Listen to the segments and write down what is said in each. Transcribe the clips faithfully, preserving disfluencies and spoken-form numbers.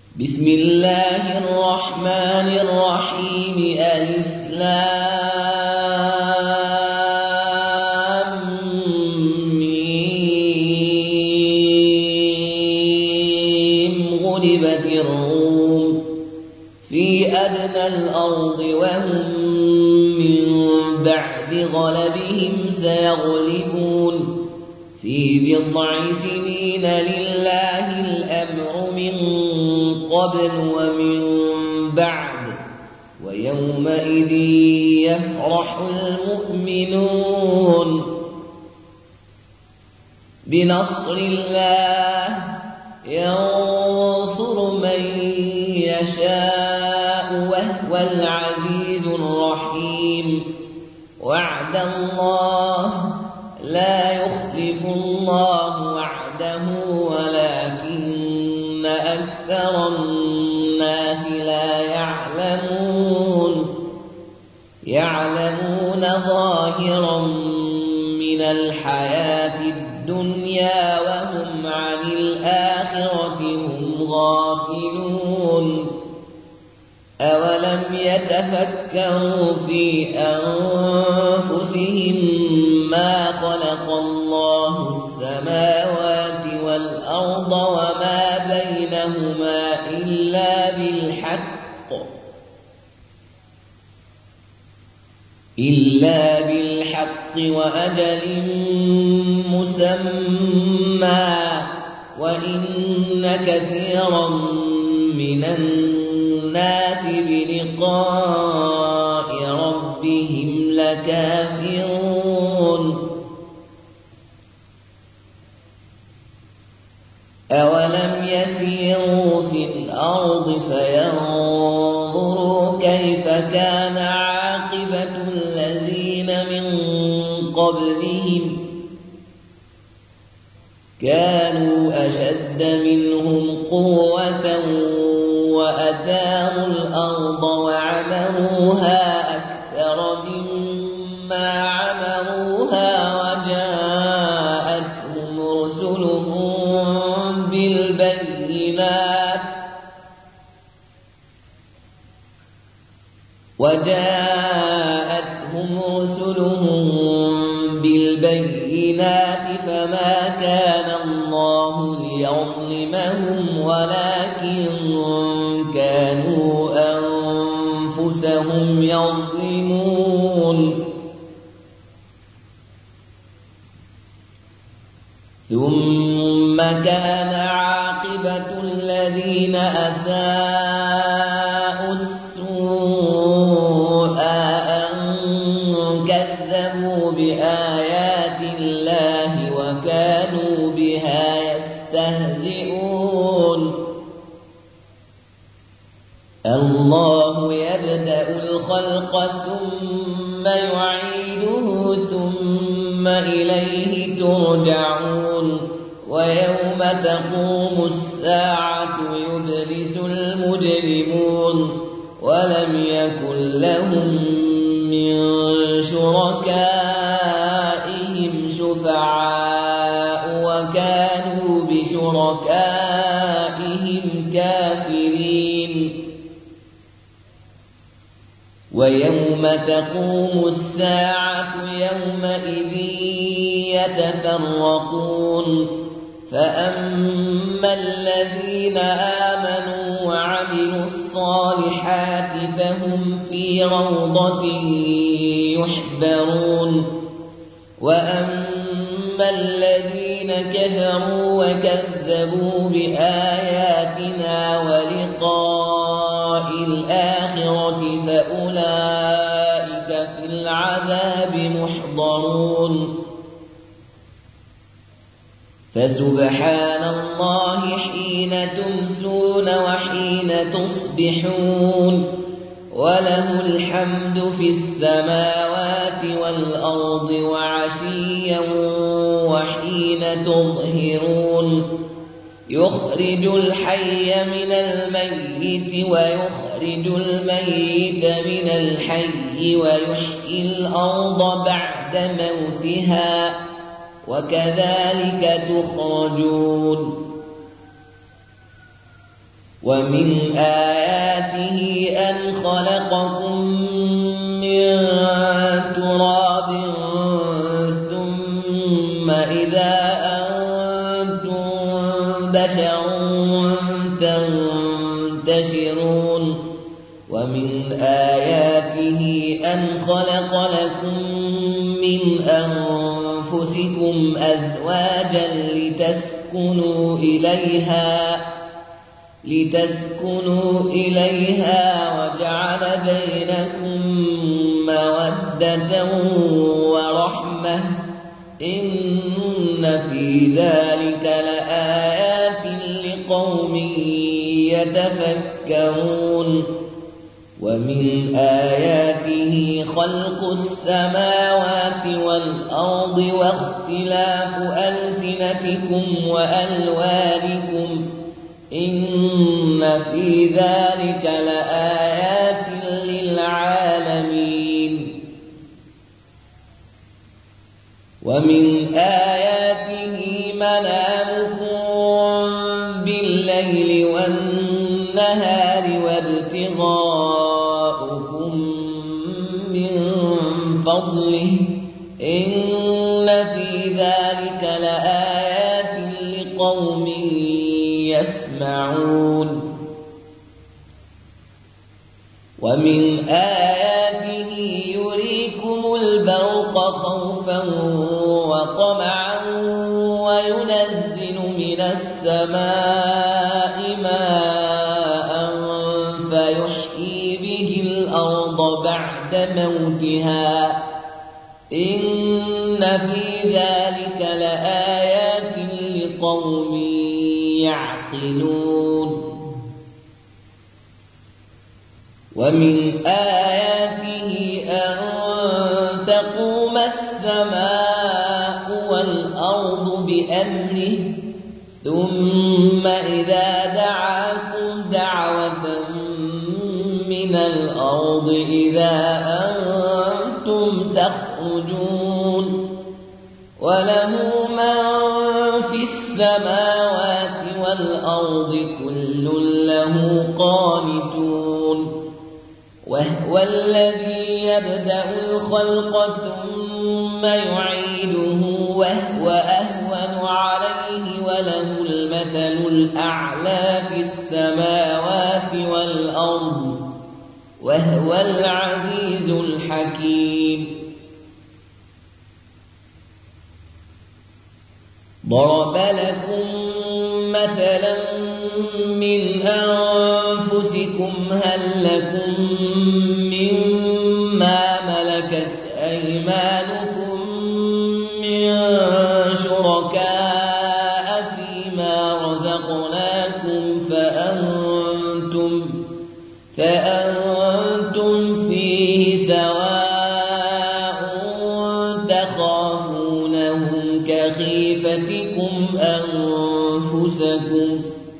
بسم الله الرحمن الرحيم. ألف لام ميم. غلبت الروم في أدنى الأرض وهم من بعد غلبهم سيغلبون في بضع سنين. لله الأمر من قبل ومن بعد ويومئذ يفرح المؤمنون بنصر الله ينصر من يشاء وهو العزيز الرحيم. وعد الله لا يخلف الله وعده ولكن أكثر الناس لا يعلمون يعلمون ظاهرا من الحياة الدنيا وهم عن الآخرة هم غافلون. أولم يتفكروا في أنفسهم ما خلق الله السماوات والأرض وما بينهما إلا بالحق إلا بالحق وأجل مسمى وإن كثيرا من الناس بلقاء ربهم لكافرون. أولم يسيروا في الأرض فينظروا كيف كان عاقبة الذين من قبلهم كانوا أشد منهم قوة وأثاروا الأرض وعمروها أكثر مما عمروها وجاءتهم رسلهم بالبينات وجاءتهم رسلهم بالبينات فما كان الله ليظلمهم ولكن كانوا أنفسهم يظلمون. ثم كان عاقبة الذين أساءوا السوء أن كذبوا بآيات الله وكانوا بها يستهزئون. الله يبدأ الخلق ثم يعيده ثم إليه ترجعون. ويوم تقوم الساعة يبلس المجرمون ولم يكن لهم من شركائهم شفعاء وكانوا بشركائهم كافرين. ويوم تقوم الساعة يومئذ يتفرقون فأما الذين آمنوا وعملوا الصالحات فهم في روضة يحبرون. وأما الذين كفروا وكذبوا بآياتنا ولقاء الآخرة فأولئك في العذاب محضرون. فسبحان الله حين تمسون وحين تصبحون وله الحمد في السماوات والأرض وعشيا وحين تظهرون. يخرج الحي من الميت ويخرج الميت من الحي ويحيي الأرض بعد موتها وكذلك تخرجون. ومن آياته أن خلقكم من تراب ثم إذا أنتم بشر تنتشرون ومن آياته أن خلق لكم من أنفسكم أزواجا لتسكنوا إليها لتسكنوا إليها وجعل بينكم مودة ورحمة إن في ذلك لآيات لقوم يتفكرون ومن آياته خلق السماوات والأرض واختلاف ألسنتكم وألوانكم إن في ذلك لآيات للعالمين ومن آياته منامكم بالليل والنهار وابتغاؤكم من فضله إن في ذلك لآيات لقوم يسمعون ومن آياته يريكم البرق خوفا وطمعا وينزل من السماء ماء فيحيي به الأرض بعد موتها إن في ذلك لآيات لقوم يعقلون ومن آياته أن تقوم السماء والأرض بأمره ثم إذا دعاكم دعوة من الأرض إذا أنتم تخرجون وله من في السماوات والأرض كل له قانتون وهو الذي يبدأ الخلق ثم يعيده وهو أهون عليه وله المثل الأعلى في السماوات والأرض وهو العزيز الحكيم ضرب لكم مثلا من أنفسكم هل لكم مما ملكت أيمانكم من شركاء فيما رزقناكم فأنتم, فأنتم فيه سواء تخافونهم كخيفتكم أنفسكم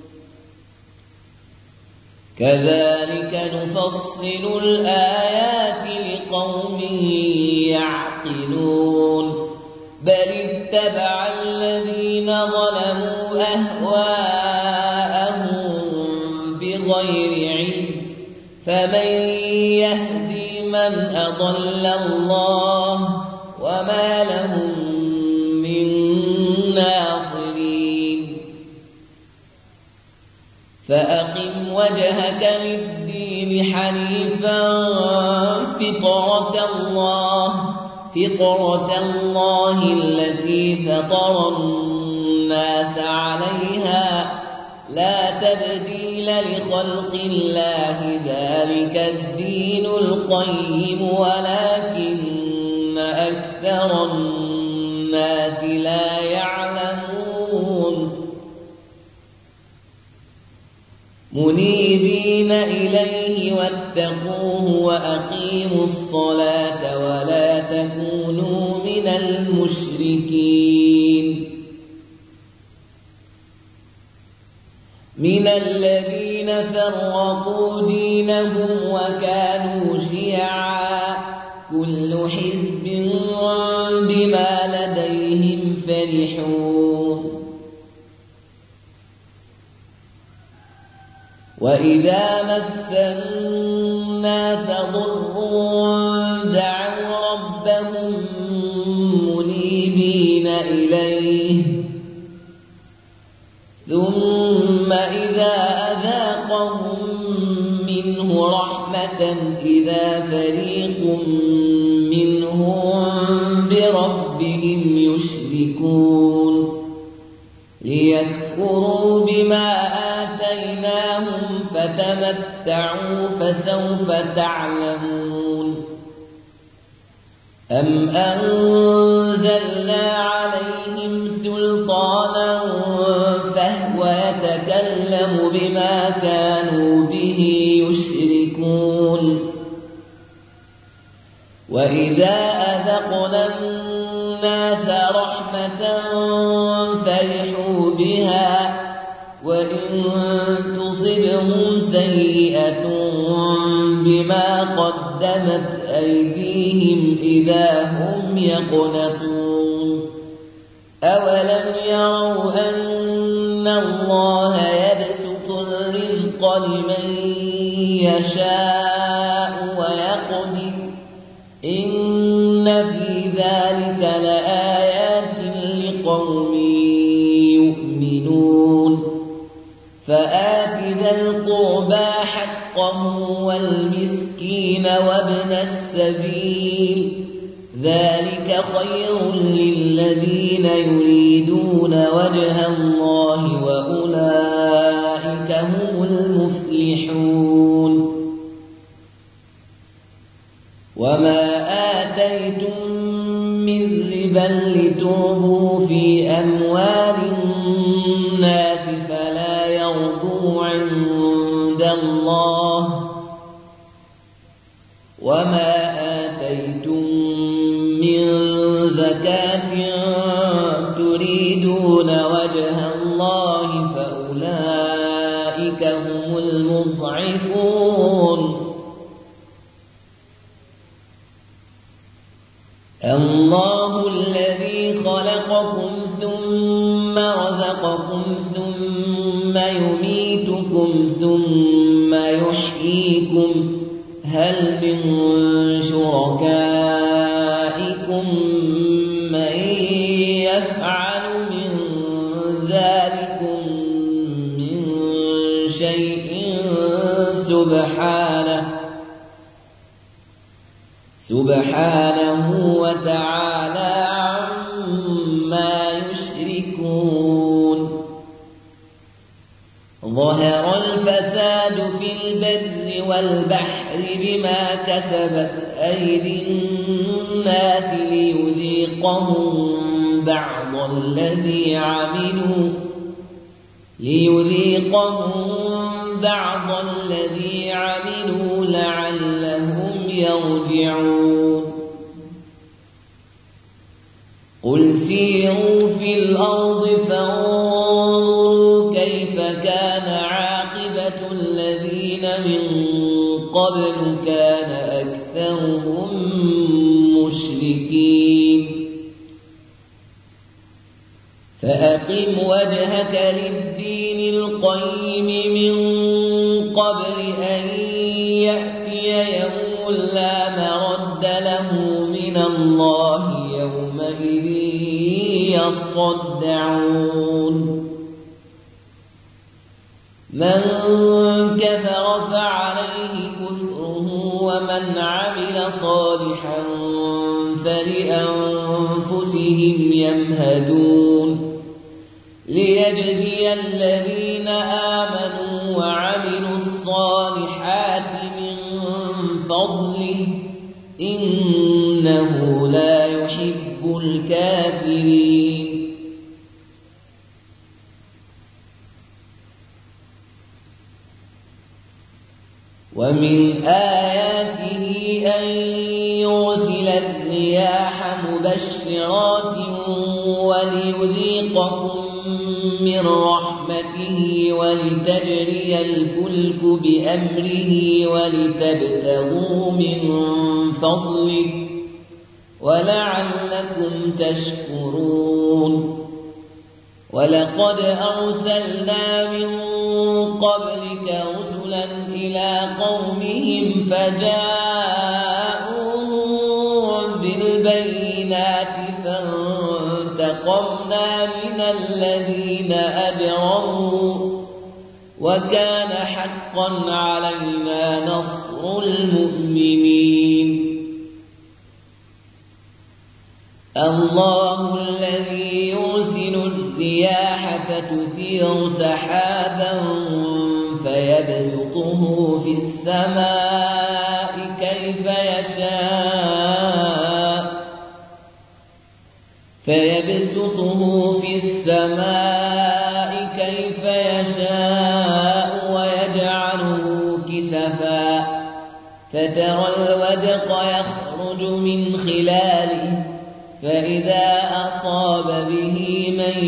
كذلك نفصل الآيات لقوم يعقلون بل اتبع الذين ظلموا أهواءهم بغير علم فمن يهدي من أضل الله وما لهم من ناصرين فأقم وجهك للدين حنيفا فطرة الله فطرة الله التي فطر الناس عليها لا تبديل لخلق الله ذلك الدين القيم ولكن أكثر الناس لا يعلمون منيبين إليه واتقوه وأقيموا الصلاة ولا تكونوا من المشركين من الذين فرقوا دينهم وكانوا شيعا كل حزب بما لديهم فرحون وإذا مس الناس ضر دعوا ربهم منيبين إليه ثم إذا أذاقهم منه رحمة إذا فريق منهم بربهم يشركون ليكفروا بما آتيناهم فتمتعوا فسوف تعلمون أم أنزلنا عليهم سلطانا فهو يتكلم بما كانوا به يشركون وإذا أذقنا الناس رحمة فرحوا بها وإن تصبهم سيئة بما قدمت أيديهم إذا هم يقنطون أولم يروا أن الله يبسط الرزق لمن يشاء ويقدر إن في ذلك لآيات لقوم يؤمنون فآت ذا القربى حقه والمسكين وابن السبيل ذلك خير للذين يريدون وجه الله وأولئك هم المفلحون وما آتيتم من ربا لتربوا في أموال الناس فلا يربو عند الله وما آتيتم من زكاة تريدون وجه الله فأولئك هم المضعفون الله الذي خلقكم ثم رزقكم ثم يميتكم ثم يحييكم هل من شركائكم من يفعل من ذلكم من شيء سبحانه سبحانه وتعالى عما يشركون ظهر الفساد في البر والبحر بما كسبت أيدي الناس ليذيقهم بعض الذي عملوا ليذيقهم بعض الذي عملوا لعلهم يرجعون قل سيروا في الأرض فانظروا كيف كان عاقبة الذين من قبل كان أكثرهم مشركين فأقم وجهك للدين القيم من قبل أن يأتي يوم لا مرد له من الله يومئذ يصدعون من كفر فعليه كفره ومن عمل صالحا فلأنفسهم يمهدون ليجزي الذين آمنوا وعملوا الصالحات من فضله إنه لا يحب الكافرين ومن آياته أن يرسل الرياح مبشرات وليذيقكم من رحمته ولتجري الفلك بأمره ولتبتغوا من فضله ولعلكم تشكرون ولقد أرسلنا من قبلك رسلا إلى قومهم فجاءوهم بالبينات فانتقمنا من الذين أجرموا وكان حقا علينا نصر المؤمنين الله الذي يرسل الرياح فتثير سحابا فيبسطه في السماء كيف يشاء فيبسطه في السماء كيف يشاء ويجعله كسفا فترى الودق يخرج من خلاله فإذا أصاب به من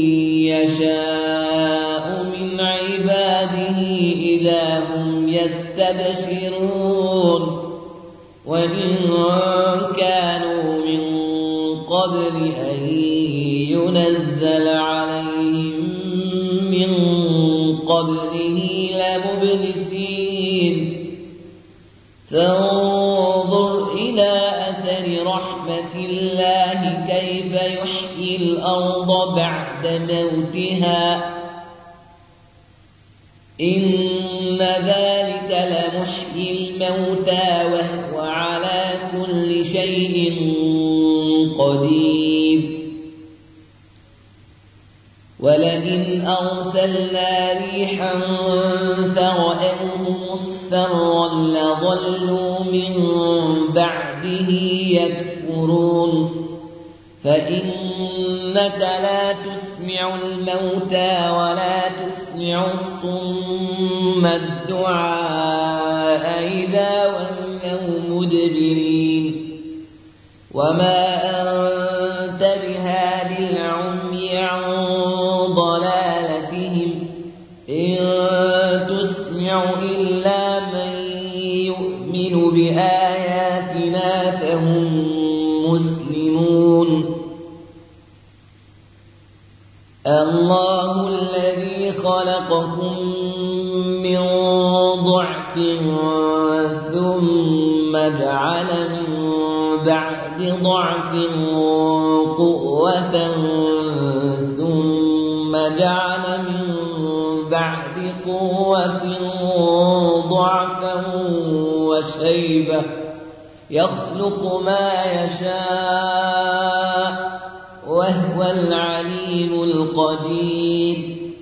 يشاء من عباده إذا هم يستبشرون وإن كانوا من قبل أن ينزل عليهم من قبله لمبلسين فانظر إلى أثر رحمة الله كيف يحيي الأرض بعد موتها إن ذلك لمحيي الموتى وهو على كل شيء قدير ولئن أرسلنا ريحا فرأوه مصفرا لظلوا من بعده يكفرون فإنك لا تسمع الموتى ولا تسمع الصم الدعاء إذا ولوا مدبرين وما أنت بهاد العمي عن ضلالتهم إن تسمع إلا من يؤمن بآياتنا فهم مسلمون الله الذي خلقكم من ضعف ثم جعل من بعد ضعف قوة ثم جعل من بعد قوة ضعفا وشيبة يخلق ما يشاء وهو العليم القدير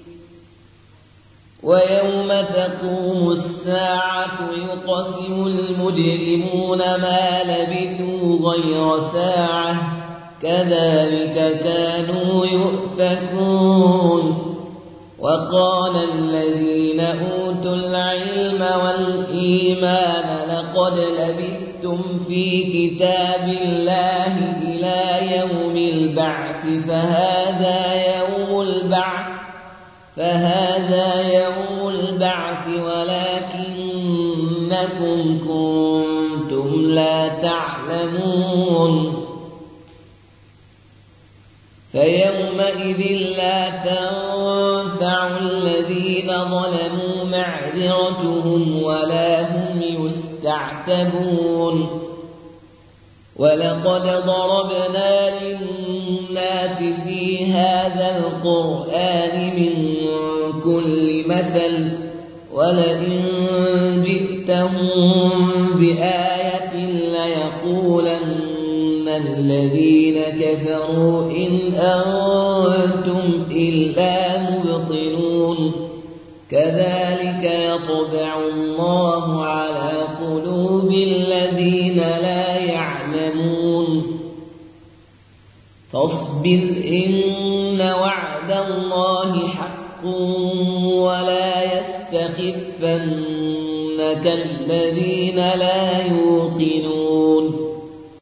ويوم تقوم الساعة يقسم المجرمون ما لبثوا غير ساعة كذلك كانوا يؤفكون وقال الذين أوتوا العلم والإيمان لقد لبثتم في كتاب الله إلى يوم البعث فهذا يوم البعث فهذا يوم البعث ولكنكم كنتم لا تعلمون فيومئذ لا تنفع الذين ظلموا معذرتهم ولا هم يستعتبون ولقد ضربنا للناس في هذا القرآن من كل مثل ولئن جئتهم بآية ليقولن الذين كفروا إن أنتم إلا مبطلون كذلك يطبع الله على قلوب الذين لا يعلمون فاصبر إن وعد الله حق ولا يستخفنك الذين لا يوقنون